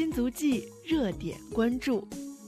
新足迹热点关注。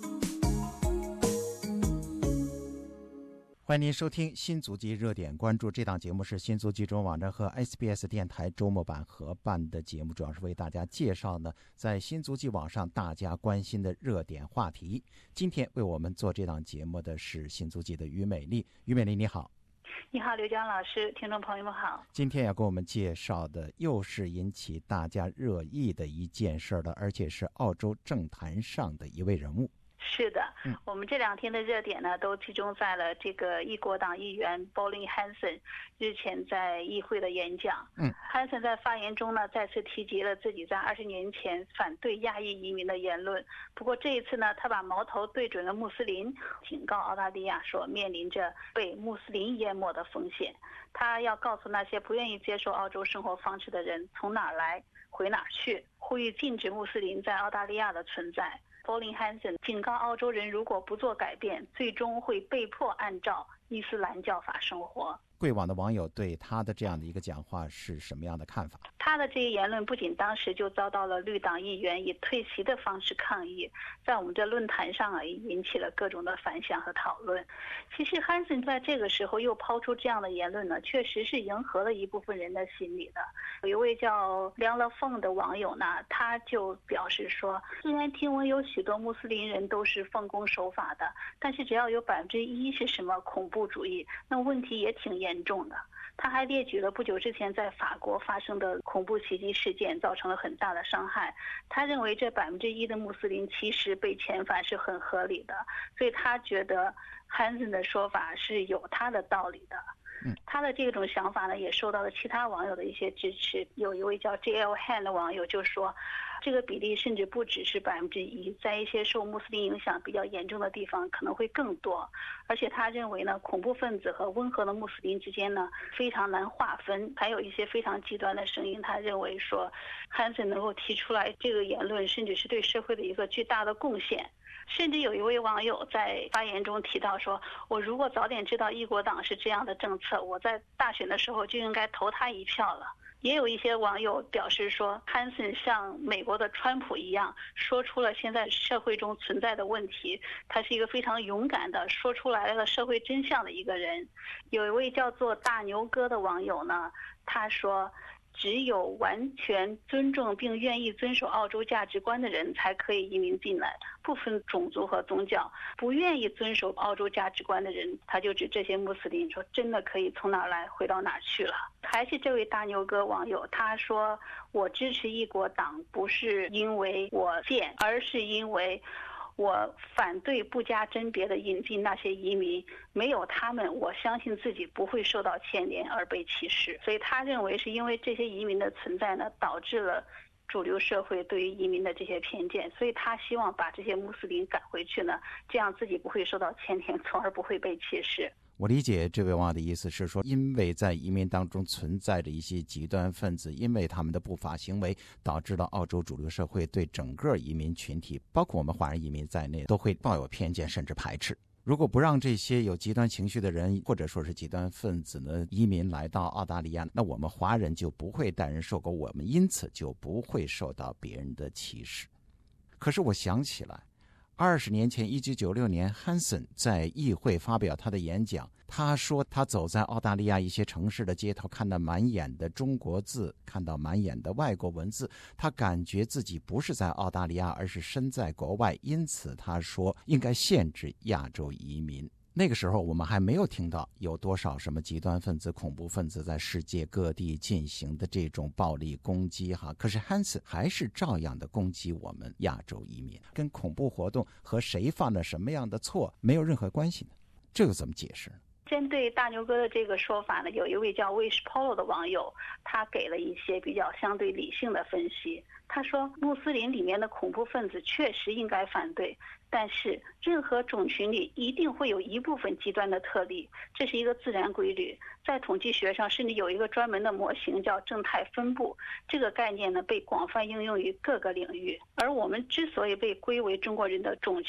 欢迎您收听新足迹热点关注，这档节目是新足迹中文网站和 SBS 电台周末版合办的节目，主要是为大家介绍呢在新足迹网上大家关心的热点话题。今天为我们做这档节目的是新足迹的于美丽。于美丽你好。 你好，刘江老师，听众朋友们好。 今天要给我们介绍的又是引起大家热议的一件事了，而且是澳洲政坛上的一位人物。 是的，我们这两天的热点呢，都集中在了这个议国党议员 Pauline Hanson 日前在议会的演讲。Hanson 在发言中呢，再次提及了自己在20年前反对亚裔移民的言论。不过这一次呢，他把矛头对准了穆斯林，警告澳大利亚说面临着被穆斯林淹没的风险。他要告诉那些不愿意接受澳洲生活方式的人，从哪儿来回哪儿去，呼吁禁止穆斯林在澳大利亚的存在。Pauline Hanson 警告澳洲人，如果不做改变，最终会被迫按照伊斯兰教法生活。 贵网的网友对他的这样的一个讲话是什么样的看法？ 他的这些言论不仅当时就遭到了绿党议员以退席的方式抗议，在我们这论坛上也引起了各种的反响和讨论。其实 Hanson 在这个时候又抛出这样的言论呢，确实是迎合了一部分人的心理的。有一位叫梁乐凤的网友呢，他就表示说，虽然听闻有许多穆斯林人都是奉公守法的，但是只要有1%是什么恐怖主义，那问题也挺严重的。他还列举了不久之前在法国发生的恐怖袭击事件，造成了很大的伤害。他认为这1%的穆斯林其实被遣返是很合理的，所以他觉得 Hanson 的说法是有他的道理的。他的这种想法呢，也受到了其他网友的一些支持。有一位叫 JL Han 的网友就说，这个比例甚至不只是1%，在一些受穆斯林影响比较严重的地方可能会更多。而且他认为呢，恐怖分子和温和的穆斯林之间呢非常难划分。还有一些非常极端的声音，他认为说 Hanson 能够提出来这个言论，甚至是对社会的一个巨大的贡献。甚至有一位网友在发言中提到说，我如果早点知道议国党是这样的政策，我在大选的时候就应该投他一票了。也有一些网友表示说， Hanson 像美国的川普一样，说出了现在社会中存在的问题，他是一个非常勇敢的说出来了社会真相的一个人。有一位叫做大牛哥的网友呢，他说，只有完全尊重并愿意遵守澳洲价值观的人才可以移民进来，不分种族和宗教。不愿意遵守澳洲价值观的人，他就指这些穆斯林，说真的可以从哪儿来回到哪儿去了。还是这位大牛哥网友，他说，我支持议国党不是因为我贱，而是因为我反对不加甄别的引进那些移民，没有他们，我相信自己不会受到牵连而被歧视。所以他认为是因为这些移民的存在呢，导致了主流社会对于移民的这些偏见，所以他希望把这些穆斯林赶回去呢，这样自己不会受到牵连，从而不会被歧视。 我理解这位网友的意思是说，因为在移民当中存在着一些极端分子，因为他们的不法行为导致了澳洲主流社会对整个移民群体，包括我们华人移民在内，都会抱有偏见甚至排斥。如果不让这些有极端情绪的人或者说是极端分子呢移民来到澳大利亚，那我们华人就不会待人受狗，我们因此就不会受到别人的歧视。可是我想起来20年前1996年 Hanson 在议会发表他的演讲，他说他走在澳大利亚一些城市的街头，看到满眼的中国字，看到满眼的外国文字，他感觉自己不是在澳大利亚，而是身在国外，因此他说应该限制亚洲移民。那个时候我们还没有听到有多少什么极端分子恐怖分子在世界各地进行的这种暴力攻击可是 Hanson 还是照样的攻击我们亚洲移民，跟恐怖活动和谁犯了什么样的错没有任何关系呢？这个怎么解释呢？ 针对大牛哥的这个说法呢，有一位叫 Wish Polo 的网友，他给了一些比较相对理性的分析。他说，穆斯林里面的恐怖分子确实应该反对，但是任何种群里一定会有一部分极端的特例，这是一个自然规律。在统计学上甚至有一个专门的模型叫正态分布，这个概念呢被广泛应用于各个领域。而我们之所以被归为中国人的种群，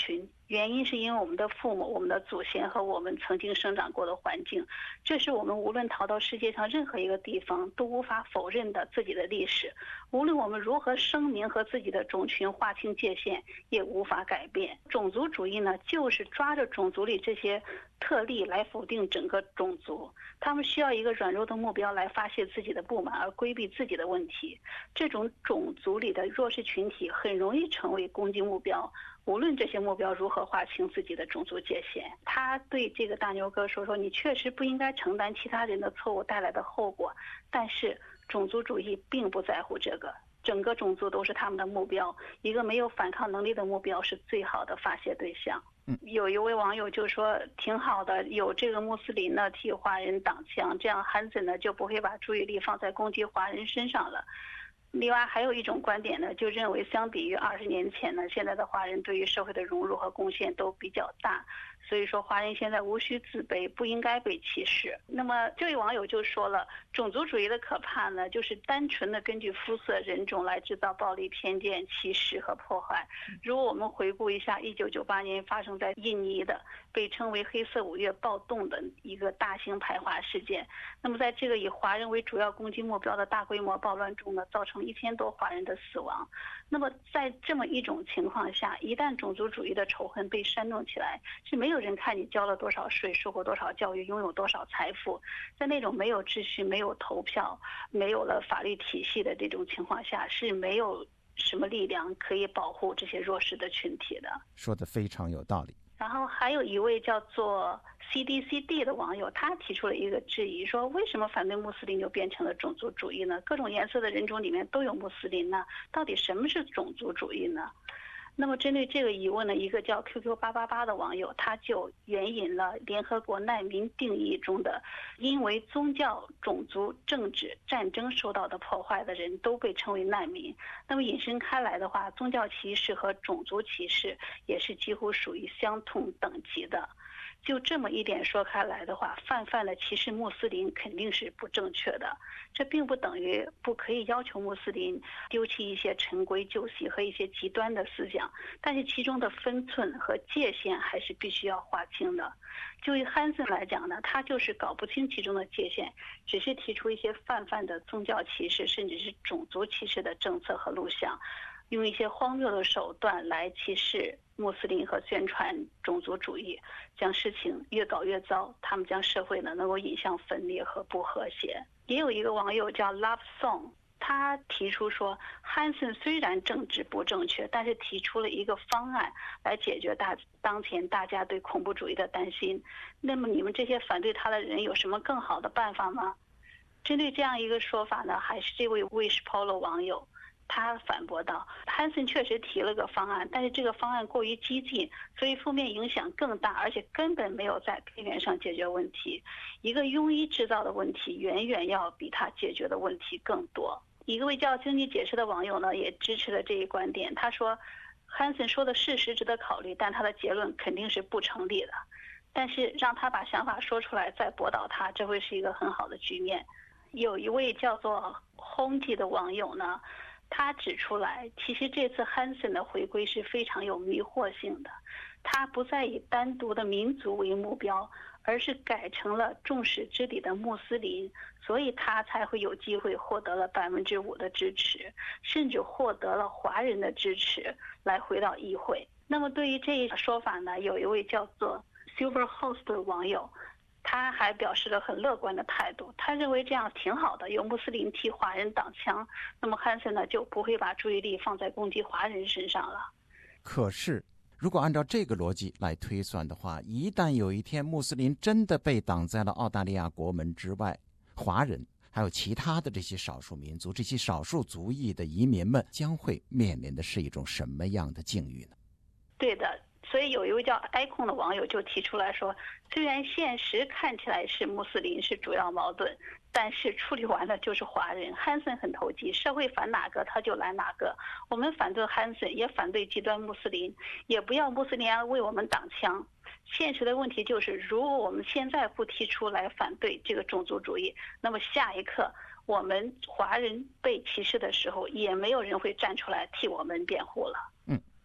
原因是因为我们的父母、我们的祖先和我们曾经生长过的环境，这是我们无论逃到世界上任何一个地方都无法否认的自己的历史。无论我们如何声明和自己的种群划清界限，也无法改变。种族主义呢，就是抓着种族里这些特例来否定整个种族。他们需要一个软弱的目标来发泄自己的不满，而规避自己的问题。这种种族里的弱势群体很容易成为攻击目标，无论这些目标如何划清自己的种族界限。他对这个大牛哥说你确实不应该承担其他人的错误带来的后果，但是种族主义并不在乎这个，整个种族都是他们的目标，一个没有反抗能力的目标是最好的发泄对象。有一位网友就说挺好的，有这个穆斯林呢替华人挡枪，这样汉森呢就不会把注意力放在攻击华人身上了。另外还有一种观点呢，就认为相比于20年前呢，现在的华人对于社会的融入和贡献都比较大，所以说华人现在无需自卑，不应该被歧视。那么这位网友就说了，种族主义的可怕呢，就是单纯的根据肤色、人种来制造暴力、偏见、歧视和破坏。如果我们回顾一下1998年发生在印尼的被称为黑色5月暴动的一个大型排华事件，那么在这个以华人为主要攻击目标的大规模暴乱中呢，造成1000多华人的死亡。那么在这么一种情况下，一旦种族主义的仇恨被煽动起来，是没有人看你交了多少税、受过多少教育、拥有多少财富，在那种没有秩序、没有投票、没有了法律体系的这种情况下，是没有什么力量可以保护这些弱势的群体的。 说得非常有道理。 然后还有一位叫做 CDCD 的网友，他提出了一个质疑，说为什么反对穆斯林就变成了种族主义呢？各种颜色的人种里面都有穆斯林呢，到底什么是种族主义呢？那么针对这个疑问呢，一个叫 QQ888 的网友，他就援引了联合国难民定义中的因为宗教、种族、政治、战争受到的破坏的人都被称为难民。那么引申开来的话，宗教歧视和种族歧视也是几乎属于相同等级的。就这么一点说开来的话，泛泛的歧视穆斯林肯定是不正确的。这并不等于不可以要求穆斯林丢弃一些陈规旧习和一些极端的思想，但是其中的分寸和界限还是必须要划清的。就以汉森来讲呢，他就是搞不清其中的界限，只是提出一些泛泛的宗教歧视甚至是种族歧视的政策和录像，用一些荒谬的手段来歧视穆斯林和宣传种族主义，将事情越搞越糟，他们将社会呢能够引向分裂和不和谐。也有一个网友叫 Love Song， 他提出说，汉森虽然政治不正确，但是提出了一个方案来解决当前大家对恐怖主义的担心。那么你们这些反对他的人有什么更好的办法吗？针对这样一个说法呢，还是这位 Wish Polo 网友他反驳道，汉森确实提了个方案，但是这个方案过于激进，所以负面影响更大，而且根本没有在根源上解决问题。一个庸医制造的问题远远要比他解决的问题更多。一位叫经济解释的网友呢，也支持了这一观点。他说，汉森说的事实值得考虑，但他的结论肯定是不成立的。但是让他把想法说出来，再驳倒他，这会是一个很好的局面。有一位叫做轰记的网友呢，他指出来，其实这次汉森的回归是非常有迷惑性的。他不再以单独的民族为目标，而是改成了众矢之的的穆斯林，所以他才会有机会获得了5%的支持，甚至获得了华人的支持来回到议会。那么对于这一说法呢，有一位叫做 Silver Host 的网友，他还表示了很乐观的态度，他认为这样挺好的，有穆斯林替华人挡枪，那么汉森呢就不会把注意力放在攻击华人身上了。 可是如果按照这个逻辑来推算的话，一旦有一天穆斯林真的被挡在了澳大利亚国门之外，华人还有其他的这些少数民族、这些少数族裔的移民们将会面临的是一种什么样的境遇呢？ 对的，所以有一位叫 icon 的网友就提出来说，虽然现实看起来是穆斯林是主要矛盾，但是处理完了就是华人。汉森很投机，社会反哪个他就来哪个。我们反对汉森，也反对极端穆斯林，也不要穆斯林为我们挡枪。现实的问题就是，如果我们现在不提出来反对这个种族主义，那么下一刻我们华人被歧视的时候，也没有人会站出来替我们辩护了。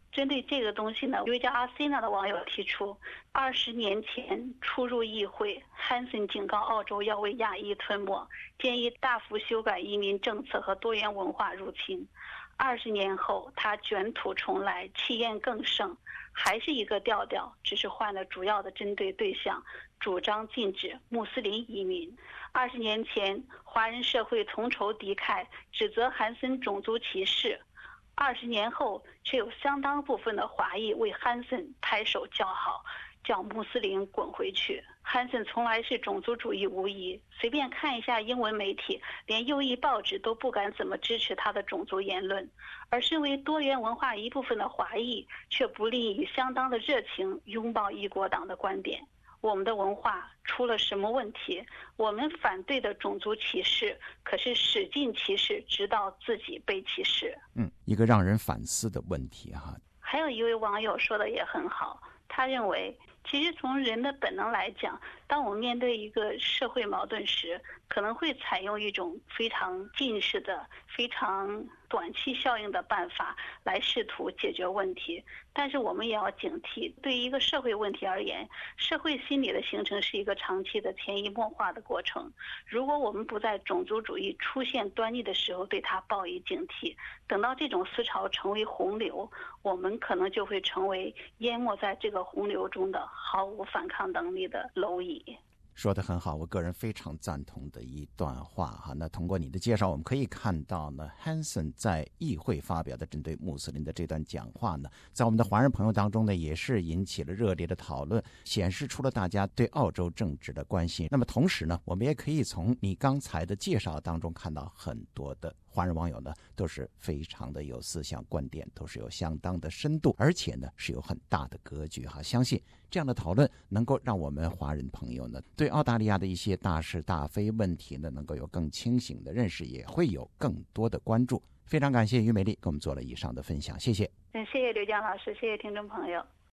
针对这个东西呢，有一位叫阿西娜的网友提出，20年前初入议会，汉森警告澳洲要为亚裔吞没，建议大幅修改移民政策和多元文化入侵。20年后，他卷土重来，气焰更盛，还是一个调调，只是换了主要的针对对象，主张禁止穆斯林移民。20年前，华人社会同仇敌忾，指责汉森种族歧视。20年后，却有相当部分的华裔为汉森拍手叫好，叫穆斯林滚回去。汉森从来是种族主义无疑，随便看一下英文媒体，连右翼报纸都不敢怎么支持他的种族言论。而身为多元文化一部分的华裔，却不吝于相当的热情拥抱一国党的观点。我们的文化出了什么问题？我们反对的种族歧视，可是使劲歧视，直到自己被歧视。 一个让人反思的问题哈。 还有一位网友说的也很好，他认为其实从人的本能来讲，当我们面对一个社会矛盾时，可能会采用一种非常近视的、非常短期效应的办法来试图解决问题。但是我们也要警惕，对于一个社会问题而言，社会心理的形成是一个长期的潜移默化的过程。如果我们不在种族主义出现端倪的时候对它报以警惕，等到这种思潮成为洪流，我们可能就会成为淹没在这个洪流中的毫无反抗能力的蝼蚁。 说得很好，我个人非常赞同的一段话哈。那通过你的介绍，我们可以看到呢，汉森在议会发表的针对穆斯林的这段讲话呢，在我们的华人朋友当中呢，也是引起了热烈的讨论，显示出了大家对澳洲政治的关心。那么同时呢，我们也可以从你刚才的介绍当中看到很多的华人网友呢，都是非常的有思想观点，都是有相当的深度，而且呢是有很大的格局哈。相信这样的讨论能够让我们华人朋友呢，对澳大利亚的一些大是大非问题呢，能够有更清醒的认识，也会有更多的关注。非常感谢于美丽给我们做了以上的分享，谢谢。 谢谢刘江老师，谢谢听众朋友。